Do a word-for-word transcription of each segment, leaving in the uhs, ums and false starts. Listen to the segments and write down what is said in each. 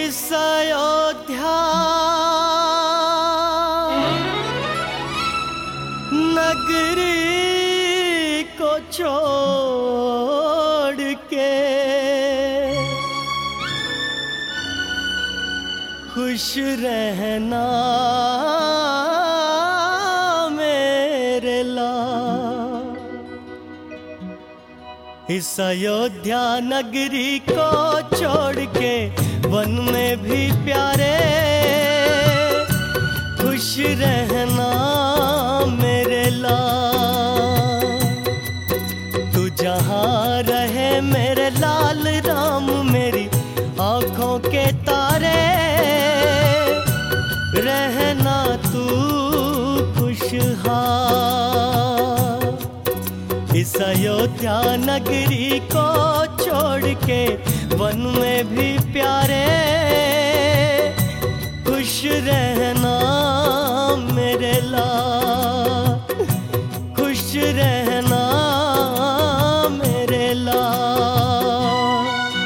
इस अयोध्या नगरी को छोड़ के खुश रहना मेरे लाल। इस अयोध्या नगरी को छोड़ के वन में भी प्यारे खुश रहना मेरे लाल। तू जहाँ रहे मेरे लाल राम मेरी आँखों के तारे रहना तू खुशहाल। इस अयोध्या नगरी को छोड़ के वन में भी प्यारे खुश रहना मेरे लाल, खुश रहना मेरे लाल।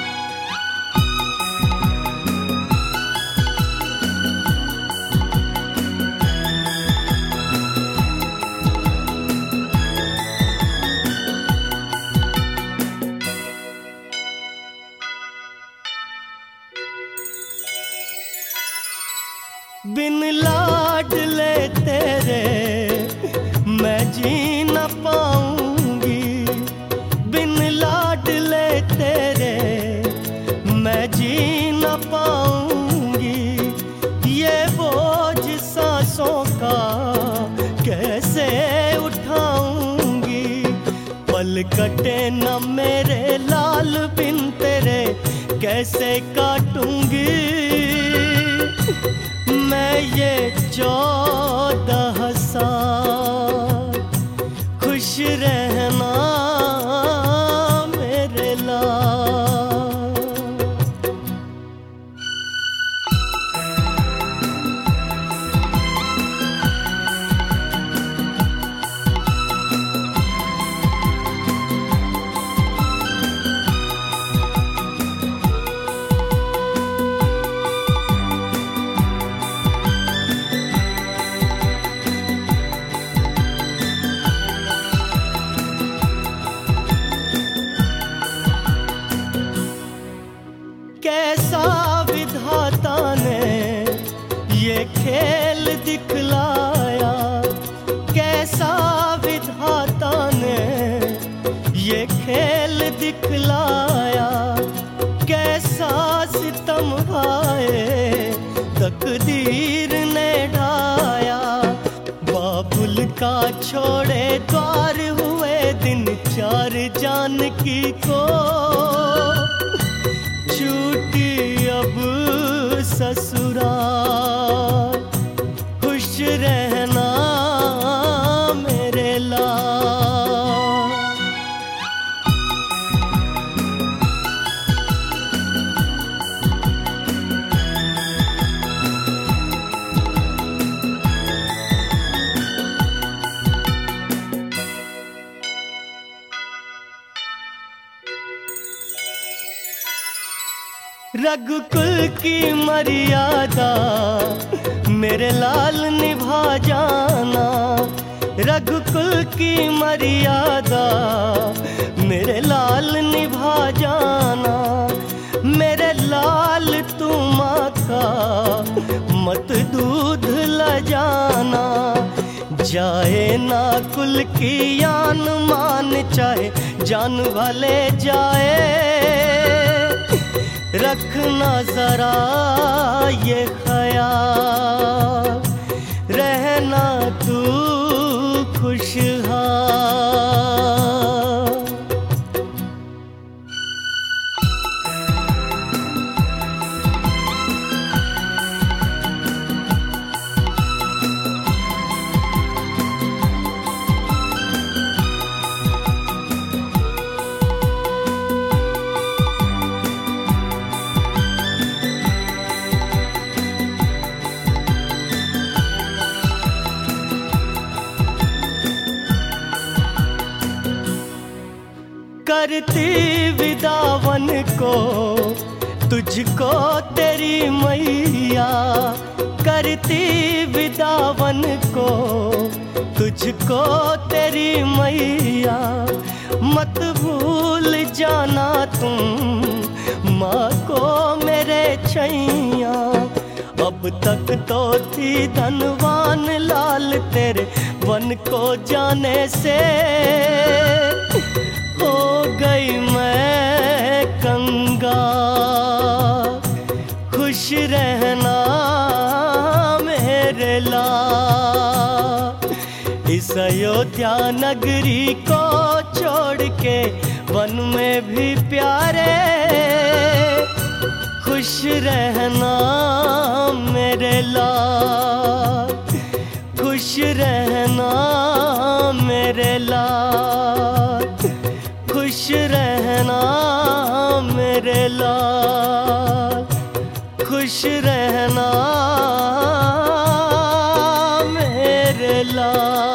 बिन लाडले तेरे मैं जी न पाऊंगी, बिन लाडले तेरे मैं जी न पाऊंगी। ये बोझ सांसों का कैसे उठाऊंगी, पल कटे न मेरे लाल बिन तेरे कैसे काटूंगी। मैं ये चौदह साल खुश रहना मेरे लाल। कैसा विधाता ने ये खेल दिखलाया, कैसा विधाता ने ये खेल दिखलाया। कैसा सितम आए तकदीर ने ढाया। बाबुल का छोड़े द्वार हुए दिन चार जानकी को छूटी अब ससुराल। खुश रहना मेरे लाल। रघुकुल की मर्यादा मेरे लाल निभा जाना। रघुकुल की मर्यादा मेरे लाल निभा जाना। मेरे लाल तू माँ का मत दूध ल जाना। जाए ना कुल की यान मान चाहे जान भले जाए। रखना जरा ये ख्याल रहना तू खुशहाल। करती विदावन को तू तुझको तेरी मैया करती विदावन को, तुझको तेरी मैया मत भूल जाना तुम माँ को मेरे छैया। अब तक तो थी धनवान लाल तेरे वन को जाने से, हो गई मैं कंगाल। खुश रहना मेरे लाल, इस अयोध्या नगरी को छोड़ के वन में भी प्यारे। खुश रहना मेरे लाल, खुश रहना मेरे लाल, खुश रहना मेरे लाल, खुश रहना मेरे लाल।